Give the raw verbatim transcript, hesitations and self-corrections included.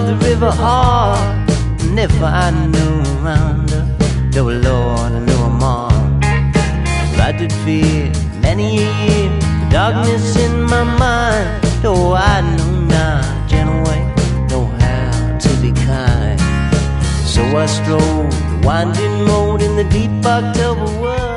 the river hard, and if I knew around her, though Lord, I knew them all. I did feel many a year the darkness in my mind, though I know not gentle way, know how to be kind. So I strolled the winding road in the deep October world.